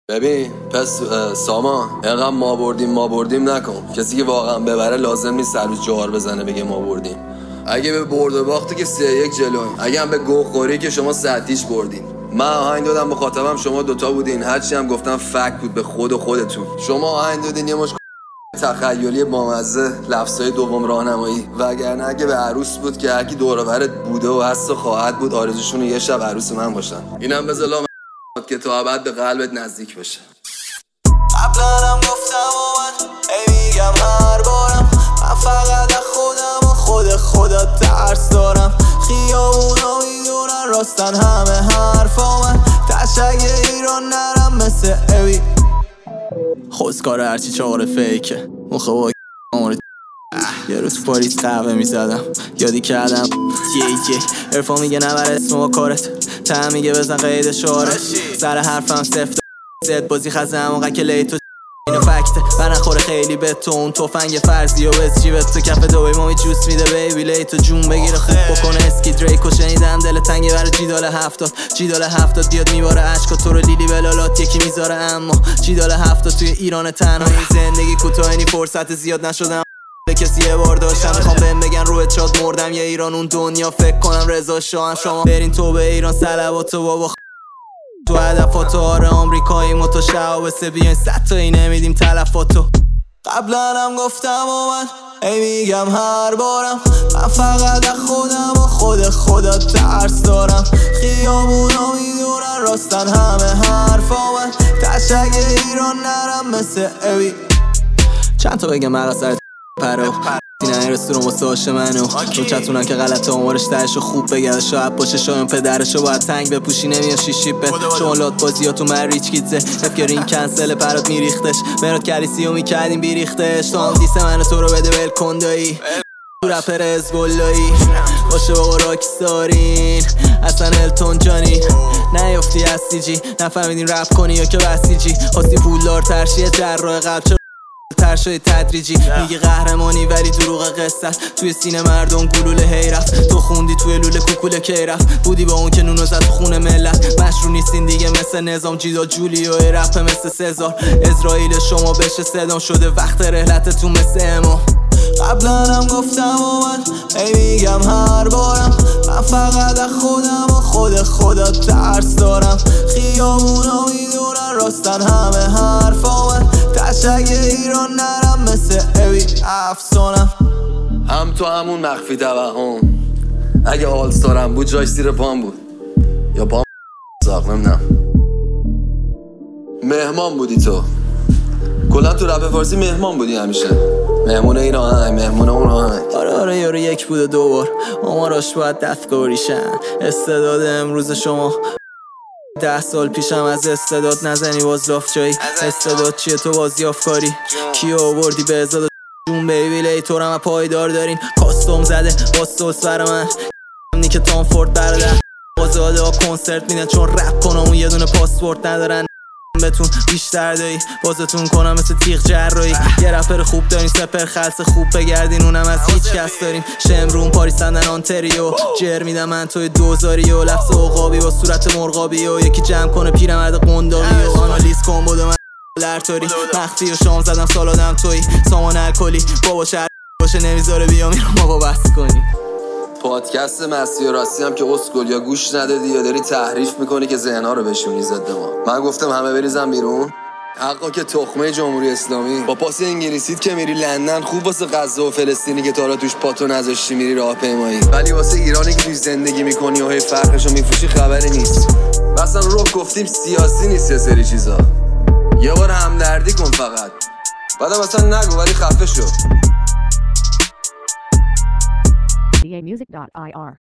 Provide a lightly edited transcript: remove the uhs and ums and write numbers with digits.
ببین پس سامان اینقدر ما بردیم نکن. کسی که واقعا ببره لازم نیست سر روز جوار بزنه بگه ما بردیم. اگه به برد و باخته که 3-1 جلویم، اگه هم به گوه خوری که شما 100 بردین. من آهنگ دادم مخاطبم شما دوتا بودین، هرچی هم گفتم فک بود به خودتون. شما آهنگ دادین یه مش تخیلی بامزه، لفظای دوم راهنمایی، وگرنه اگه به عروس بود که هرکی دور و برت بوده و هست و خواهد بود آرزوشون یه شب عروس من باشن. اینم بذار که تا ابد به قلبت نزدیک بشه. قبلا هم گفتم و من میگم هر بارم، من فقط خودم و خدا ترس دارم. خیابونا میدونن راستن همه حرفا، من تشک ایران نرم مثل اوی. خوزکار هرچی چهار فیکه مخواه یه روز پاریس قهوه میزدم، یادی کردم ارفا میگه نبر اسم با کارت، تهم میگه بزن قید شعارت، سر حرفم سفت زد بازی خزه همونقدر که لیتو اینو فکته و نخوره خیلی به تو اون توفنگ فرضی و بز جیبت تو کف دوبای مامی جوس میده بیبی لیتو جون بگیره خوب بکنه اسکی دریکو شنیدم دل تنگه برای جیدال 70 بیاد میباره عشقا تو رو لیلی بلالات یکی میذاره، اما جیدال 70 توی ایران تنهایی زندگی کوتاهی فرصت زیاد نشدم کسی یه بار داشتم، میخوام بهم بگن روی چاد مردم یه ایران اون دنیا فکر کنم رضا شاه. شما برین تو به ایران صلواتو بابا تو هدفاتو آره آمریکایی ما تو شعابسه بیاین 100 تایی نمیدیم تلفاتو. قبلا هم گفتم و من میگم هر بارم، من فقط خودم و خدا ترس دارم. خیابونا میدونن راستن همه حرفا، من تشک ایران نرم مثل اوی. چند تا بگم مقصر پرو اینه رستوران واسه هاش منو چتونم که غلط آمارش درشو خوب بگرده شاید باشه شایم پدرشو باید تنگ بپوشی نمیاد شیشی به شمالات بازیاتو من ریچ کیتزه افکرین کنسل پرات میریختش مراد کلیسیو میکردیم بیریختش تو هم دیس منو تو رو بده ول کندایی تو رپر ازبالایی باشه بابا راکستارین اصلا التون جانی نیافتی هستی جی نفهمیدین رپ کنی یا که بسیجی خواستی پولدار ترشیه جراح قلب ترشای تدریجی میگه قهرمانی ولی دروغ قصه توی سینه مردم گلوله هی رفت تو خوندی توی لوله کوکوله کی رفت بودی با اون که نونو زد تو خونه ملت مشروع نیستین دیگه مثل نظام جیدا جولیو رپ مثل سزار اسرائیل شما بشه صدام شده وقت رحلتتون مثل امام. قبلا هم گفتم و من میگم هر بارم، من فقط خودم و خدا ترس دارم. خیابونا میدونن راستن همه حرفا، من تشک ایران نرم مثل اوی افسانم. هم تو همون مخفی توهم، اگه آلستارم بود جاش زیر پام بود یا پام ساق نمیدونم. مهمان بودی تو کلا تو رپ فارسی مهمان بودی همیشه، مهمون این آهنگ مهمون اون آهنگ. آره یارو یک بوده دوبار آماراش باید دستگاریشن. استعداد امروز شما 10 سال پیشم از استعداد نزنی باز لاف جایی. استعداد چیه تو بازیافت کاری کیو آوردی به ازاد جون بیبی لیتورم و پایدار دارین کاستوم زده باز سوس بر من نیک تانفورد برده آزاده ها کنسرت میدن چون رپ کنم اون یه دونه پاسپورت ندارن بتون بیشتر دایی بازتون کنم مثل تیغ جراحی. یه رپر خوب دارین سپر خلص خوب بگردین اونم از هیچ کس دارین شمرون پاریس لندن آنتریو جر میدم من توی دوزاری و لفظ عقابی با صورت مرغابی و یکی جمع کنه پیرمرد قنداقی و آنالیز کن بودو من لرتاری مخفی و شام زدم سالادم توی سامان الکلی بابا شهر باشه نمیذاره بیام اینو ما با بحث کنی. پادکست مستی و راستی هم که اسکل یا گوش ندادی یا داری تحریف میکنی که ذهن‌ها رو بشونی ضد ما. من گفتم همه بریزن بیرون حقا که تخمه جمهوری اسلامی با پاس انگلیسیت که میری لندن خوب واسه غزه و فلسطینی که تا توش پاتو نذاشتی میری راهپیمایی، ولی واسه ایرانی که توش زندگی میکنی و هی فرقشو میفروشی خبری نیست. مثلا رو گفتیم سیاسی نیست یه سری چیزا، یه بار همدردی کن فقط بعدم مثلا نگو ولی خفه شو. DAmusic.ir